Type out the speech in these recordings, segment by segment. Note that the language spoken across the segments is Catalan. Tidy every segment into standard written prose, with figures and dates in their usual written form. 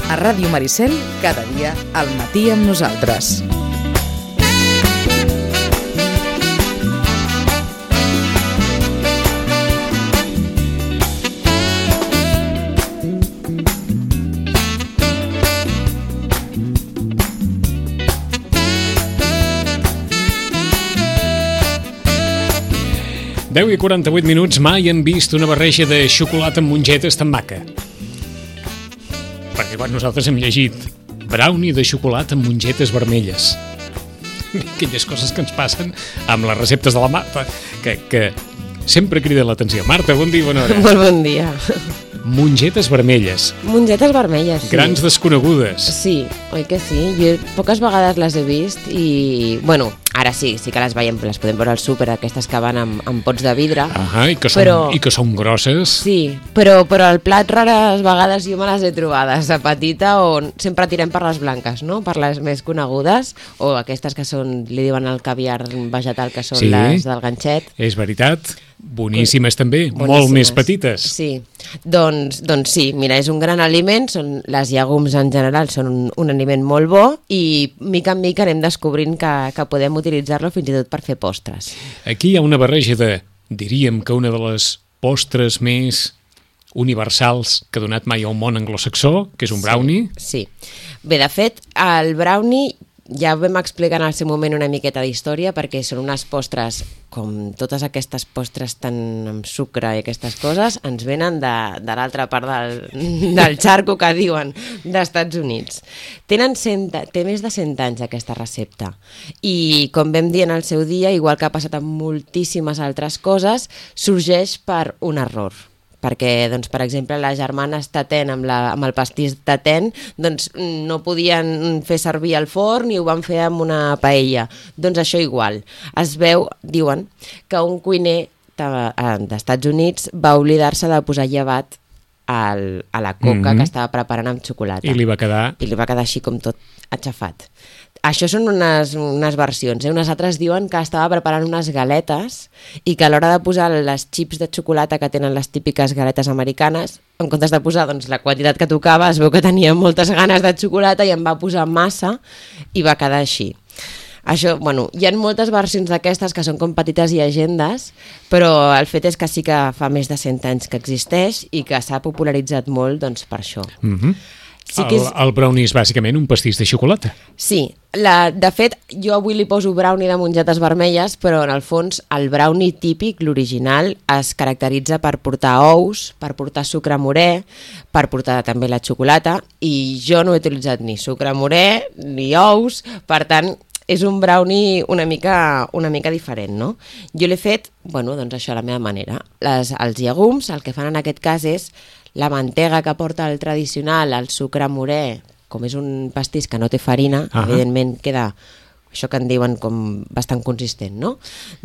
A Ràdio Maricel, cada dia al matí amb nosaltres. Deu i 48 minuts, mai hem vist una barreja de xocolata amb mongetes tan maca. Perquè quan nosaltres hem llegit brownie de xocolata amb mongetes vermelles, aquelles coses que ens passen amb les receptes de la Marta, que sempre criden l'atenció. Marta, bon dia, bona hora. Molt bon dia. Mongetes vermelles. Mongetes vermelles, sí. Grans desconegudes. Sí, oi que sí? Jo poques vegades les he vist i, bueno, ara sí que les veiem, les podem veure al súper, aquestes que van amb pots de vidre. I que són grosses. Sí, però al plat rares vegades jo me les he trobades de petita, o sempre tirem per les blanques, no? Per les més conegudes, o aquestes que són, li diuen el caviar vegetal, que són les del ganxet. És veritat. Boníssimes també, molt més petites. Sí, doncs sí, mira, és un gran aliment, les llegums en general són un aliment molt bo i mica en mica anem descobrint que podem utilitzar-lo fins i tot per fer postres. Aquí hi ha una barreja diríem que una de les postres més universals que ha donat mai al món anglosaxó, que és un brownie. Sí. Bé, de fet, el brownie ja vam explicar en el seu moment una miqueta d'història, perquè són unes postres, com totes aquestes postres tan amb sucre i aquestes coses, ens venen de l'altra part del xarco, que diuen, d'Estats Units. Té més de 100 anys aquesta recepta, i com vam dir en el seu dia, igual que ha passat amb moltíssimes altres coses, sorgeix per un error. Perquè, doncs, per exemple, les germanes Taten amb el pastís Taten doncs, no podien fer servir el forn i ho van fer amb una paella. Doncs això igual. Es veu, diuen, que un cuiner d'Estats Units va oblidar-se de posar llevat a la coca que estava preparant amb xocolata. I li va quedar així com tot aixafat. Això són unes versions. Unes altres diuen que estava preparant unes galetes i que a l'hora de posar les xips de xocolata que tenen les típiques galetes americanes, en comptes de posar la quantitat que tocava, es veu que tenia moltes ganes de xocolata i en va posar massa i va quedar així. Això, bueno, hi ha moltes versions d'aquestes que són com petites llegendes, però el fet és que sí que fa més de 100 anys que existeix i que s'ha popularitzat molt, doncs, per això. Sí que el brownie és bàsicament un pastís de xocolata. Sí, de fet jo avui li poso brownie de mongetes vermelles, però en el fons el brownie típic, l'original, es caracteritza per portar ous, per portar sucre morè, per portar també la xocolata, i jo no he utilitzat ni sucre morè ni ous, per tant és un brownie una mica diferent, no? Jo l'he fet, bueno, doncs això a la meva manera. Els llegums, el que fan en aquest cas és la mantega que porta el tradicional, el sucre morè, com és un pastís que no té farina, evidentment queda això que en diuen com bastant consistent, no?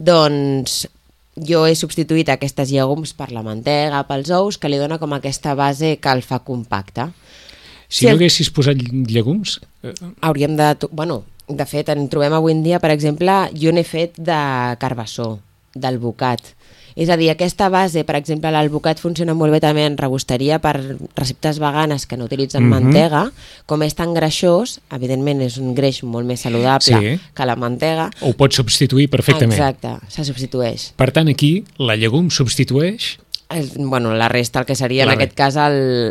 Doncs jo he substituït aquestes llegums per la mantega, pels ous, que li dona com aquesta base que el fa compacte. Si no haguessis posat llegums? Hauríem de... Bueno, de fet, en trobem avui en dia, per exemple, jo n'he fet de carbassó, d'alvocat. És a dir, aquesta base, per exemple, l'alvocat funciona molt bé també en rebosteria per receptes veganes que no utilitzen mantega. Com és tan greixós, evidentment és un greix molt més saludable que la mantega. Ho pots substituir perfectament. Exacte, se substitueix. Per tant, aquí la llegum substitueix... Bueno, la resta, el que seria en aquest cas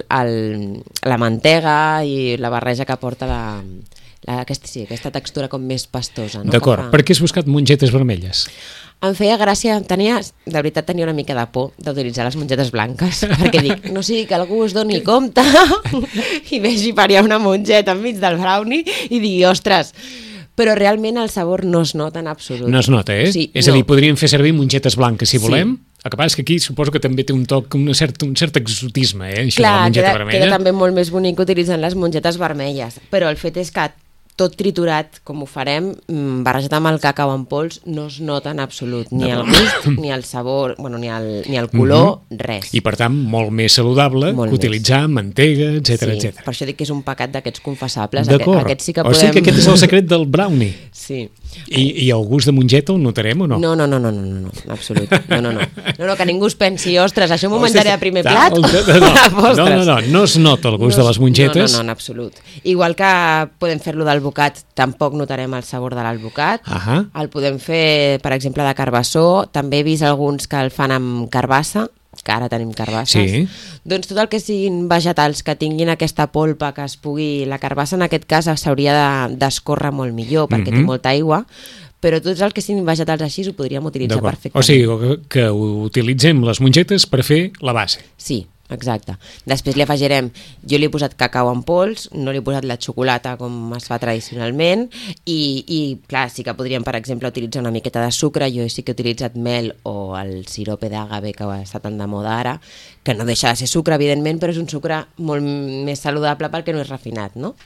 la mantega i la barreja que porta aquesta textura com més pastosa. D'acord, per què has buscat mongetes vermelles? Em feia gràcia, de veritat tenia una mica de por d'utilitzar les mongetes blanques, perquè dic, no sigui que algú es doni compte i vegi per allà una mongeta enmig del brownie i digui, ostres, però realment el sabor no es nota en absolut. No es nota, eh? Sí, és a dir, podríem fer servir mongetes blanques si volem. El que passa és que aquí suposo que també té un toc, un cert exotisme, això de la mongeta vermella. Queda també molt més bonic utilitzant les mongetes vermelles, però el fet és que tot triturat, com ho farem, barrejat amb el cacau en pols, no es nota en absolut ni el gust, ni el sabor, bueno, ni el color, res. I per tant, molt més saludable que utilitzar mantega, etc. Per això dic que és un pecat d'aquests confessables. D'acord, aquest sí que o sigui que aquest és el secret del brownie. Sí. I el gust de mongeta el notarem o no? No, en absolut. No, que ningú es pensi, ostres, això m'ho menjaré a primer plat. No es nota el gust de les mongetes. No, en absolut. Igual que podem fer-lo del bocat, tampoc notarem el sabor de l'albocat. El podem fer, per exemple, de carbassó. També he vist alguns que el fan amb carbassa, que ara tenim carbasses. Sí. Doncs tot el que siguin vegetals que tinguin aquesta polpa, que es pugui... La carbassa en aquest cas s'hauria d'escórrer molt millor perquè té molta aigua, però tots els que siguin vegetals així ho podríem utilitzar perfectament. O sigui, que utilitzem les mongetes per fer la base. Sí, exacte. Després li afegirem, jo li he posat cacau en pols, no li he posat la xocolata com es fa tradicionalment i clar, sí que podríem, per exemple, utilitzar una miqueta de sucre. Jo sí que he utilitzat mel o el sirope d'agave que està tan de moda ara, que no deixa de ser sucre, evidentment, però és un sucre molt més saludable perquè no és refinat, no?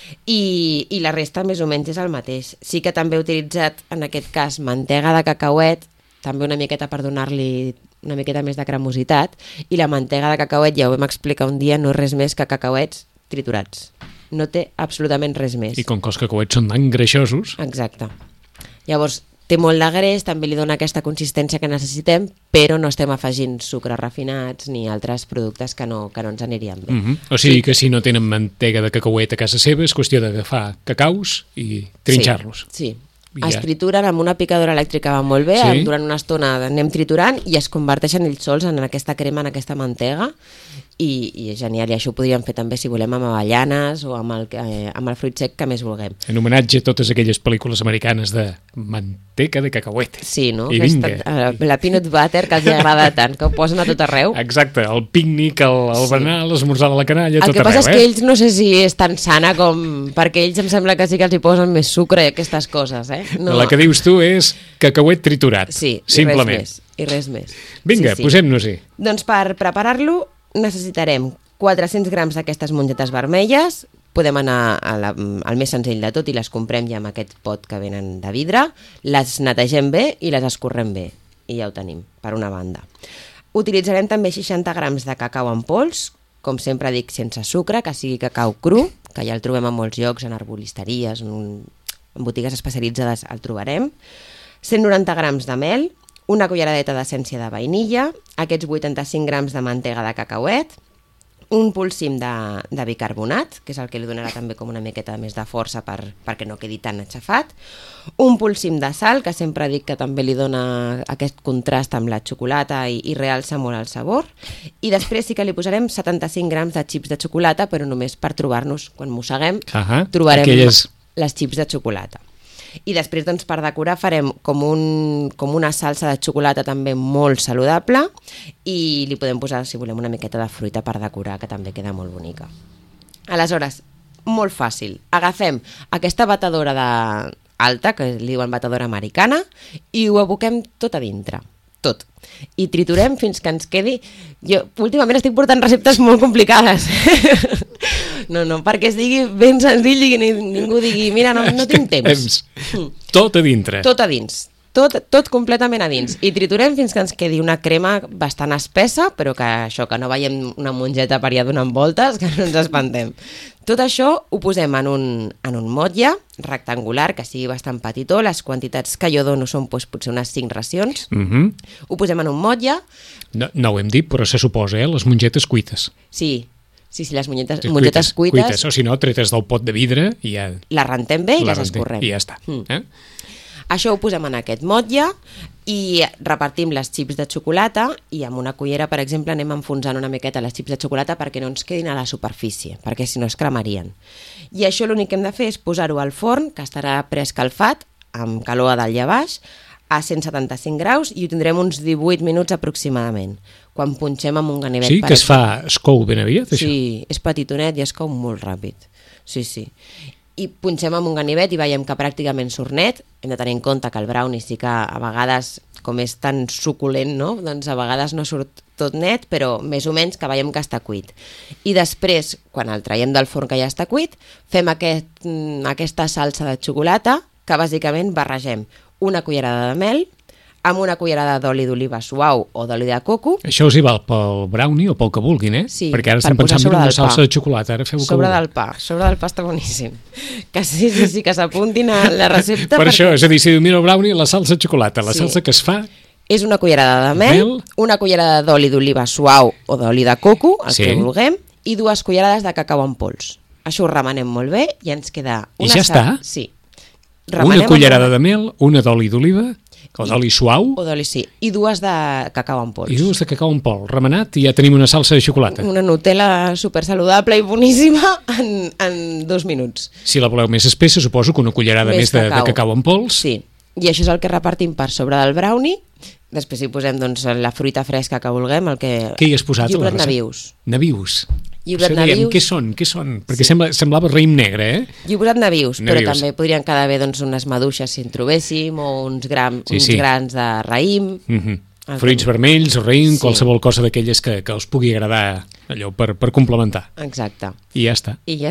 I la resta més o menys és el mateix. Sí que també he utilitzat, en aquest cas, mantega de cacauet, també una miqueta per donar-li una miqueta més de cremositat, i la mantega de cacauet, ja ho vam explicar un dia, no és res més que cacauets triturats. No té absolutament res més. I com que els cacauets són tan greixosos... Exacte. Llavors, té molt de greix, també li dona aquesta consistència que necessitem, però no estem afegint sucres refinats ni altres productes que no ens anirien bé. O sigui que si no tenen mantega de cacauet a casa seva, és qüestió d'agafar cacaus i trinxar-los. Sí. Es trituren amb una picadora elèctrica, va molt bé, durant una estona anem triturant i es converteixen ells sols en aquesta crema, en aquesta mantega, i és genial. I això ho podríem fer també, si volem, amb avellanes o amb el fruit sec que més vulguem. En homenatge a totes aquelles pel·lícules americanes de manteca de cacauet. Sí, no? I vinga. La peanut butter que els agrada tant, que ho posen a tot arreu. Exacte, el pícnic, el berenar, l'esmorzar de la canalla, tot arreu. El que passa és que ells no sé si és tan sana com... Perquè ells em sembla que sí que els hi posen més sucre i aquestes coses, No. La que dius tu és cacauet triturat. Sí, simplement. I res més. Vinga, posem-nos-hi. Doncs per preparar-lo necessitarem 400 grams d'aquestes mongetes vermelles. Podem anar al més senzill de tot i les comprem ja amb aquest pot que venen de vidre, les netegem bé i les escorrem bé, i ja ho tenim, per una banda. Utilitzarem també 60 grams de cacau en pols, com sempre dic, sense sucre, que sigui cacau cru, que ja el trobem a molts llocs, en arbolisteries, en botigues especialitzades el trobarem, 190 grams de mel, una culleradeta d'essència de vainilla, aquests 85 grams de mantega de cacauet, un polsim de bicarbonat, que és el que li donarà també com una miqueta més de força perquè no quedi tan aixafat, un polsim de sal, que sempre dic que també li dona aquest contrast amb la xocolata i realça molt el sabor, i després sí que li posarem 75 grams de xips de xocolata, però només per trobar-nos, quan mosseguem, trobarem les xips de xocolata. I després, doncs, per decorar farem com una salsa de xocolata també molt saludable i li podem posar, si volem, una miqueta de fruita per decorar, que també queda molt bonica. Aleshores, molt fàcil. Agafem aquesta batedora alta, que li diuen batedora americana, i ho aboquem tot a dintre. Tot. I triturem fins que ens quedi... Jo últimament estic portant receptes molt complicades. No, perquè es digui ben senzill i ningú digui, mira, no tinc temps. Tot a dintre. Tot a dins. Tot completament a dins. I triturem fins que ens quedi una crema bastant espessa, però que no veiem una mongeta per allà donant voltes, que no ens espantem. Tot això ho posem en un motlle rectangular, que sigui bastant petitó. Les quantitats que jo dono són potser unes 5 racions. Ho posem en un motlle. No ho hem dit, però se suposa, les mongetes cuites. Sí, les mongetes cuites. O si no, tretes del pot de vidre i ja... Les rentem bé i les escorrem. I ja està. Això ho posem en aquest motlle i repartim les xips de xocolata i amb una cullera, per exemple, anem enfonsant una miqueta les xips de xocolata perquè no ens quedin a la superfície, perquè si no es cremarien. I això l'únic que hem de fer és posar-ho al forn, que estarà preescalfat, amb calor a dalt i a baix, a 175 graus i ho tindrem uns 18 minuts aproximadament, quan punxem amb un ganivet. Sí, que es cou ben aviat, això? Sí, és petitonet i es cou molt ràpid. Sí. I punxem amb un ganivet i veiem que pràcticament surt net. Hem de tenir en compte que el brownie sí que a vegades, com és tan suculent, no? Doncs a vegades no surt tot net, però més o menys que veiem que està cuit. I després, quan el traiem del forn que ja està cuit, fem aquesta salsa de xocolata, que bàsicament barregem una cullerada de mel amb una cullerada d'oli d'oliva suau o d'oli de coco. Això us hi val pel brownie o pel que vulguin, eh? Sí, perquè ara per estem posar pensant en una salsa de xocolata. Ara feu sobre del pa està boníssim. Que sí, que s'apuntin a la recepta. Per això, és a dir, si diu, mira el brownie, la salsa de xocolata, la salsa que es fa... És una cullerada de mel, una cullerada d'oli d'oliva suau o d'oli de coco, el que vulguem, i 2 cullerades de cacau en pols. Això ho remenem molt bé i ens queda... I ja està? Sí. Una cullerada de mel, una d'oli d'oliva, o d'oli suau... O d'oli, sí. I 2 de cacau en pols. I 2 de cacau en pols. Remenat i ja tenim una salsa de xocolata. Una Nutella supersaludable i boníssima en 2 minuts. Si la voleu més espessa, suposo que una cullerada més de cacau en pols. Sí. I això és el que repartim per sobre del brownie. Després hi posem la fruita fresca que vulguem. Què hi has posat? Llibret nabius. Nabius. Llibret nabius. Què són? Perquè semblava raïm negre, eh? Llibret nabius, però també podrien quedar bé unes maduixes si en trobéssim, o uns grans de raïm. Fruits vermells, raïm, qualsevol cosa d'aquelles que us pugui agradar allò per complementar. Exacte. I ja està. I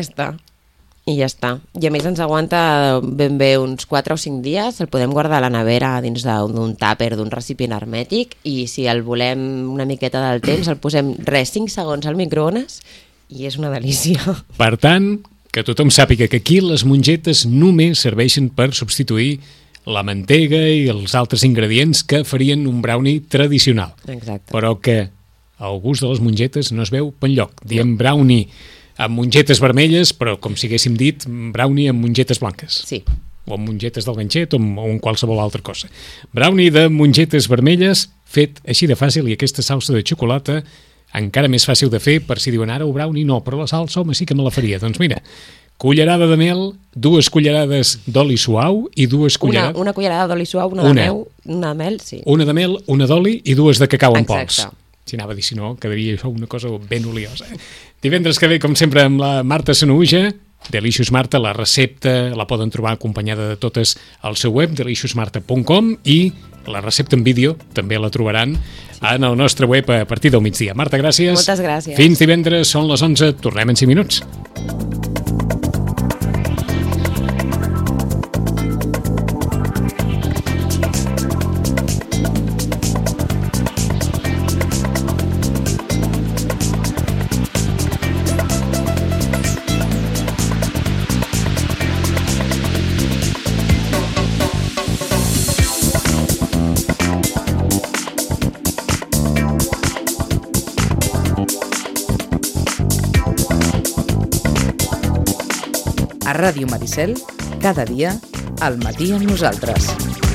ja està. I a més ens aguanta ben bé uns 4 o 5 dies, el podem guardar a la nevera dins d'un tàper, d'un recipient hermètic, i si el volem una miqueta del temps, el posem 5 segons al microones i és una delícia. Per tant, que tothom sàpiga que aquí les mongetes només serveixen per substituir la mantega i els altres ingredients que farien un brownie tradicional. Exacte. Però que el gust de les mongetes no es veu per enlloc. Diem brownie amb mongetes vermelles, però com si haguéssim dit brownie amb mongetes blanques. Sí. O amb mongetes del ganxet o amb qualsevol altra cosa. Brownie de mongetes vermelles fet així de fàcil, i aquesta salsa de xocolata encara més fàcil de fer, per si diuen ara brownie no, però la salsa home sí que me la faria. Doncs mira, cullerada de mel, 2 cullerades d'oli suau i 2 cullerades... Una cullerada d'oli suau, una de mel, sí. Una de mel, una d'oli i 2 de cacau en pols. Exacte. Si anava a dir, si no, quedaria això una cosa ben oliosa. Divendres que ve, com sempre, amb la Marta Sanahuja, Delicious Marta, la recepta la poden trobar acompanyada de totes al seu web, deliciousmarta.com, i la recepta en vídeo també la trobaran en el nostre web a partir del migdia. Marta, gràcies. Moltes gràcies. Fins divendres, són les 11, tornem en 5 minuts. A Ràdio Maricel, cada dia, al matí amb nosaltres.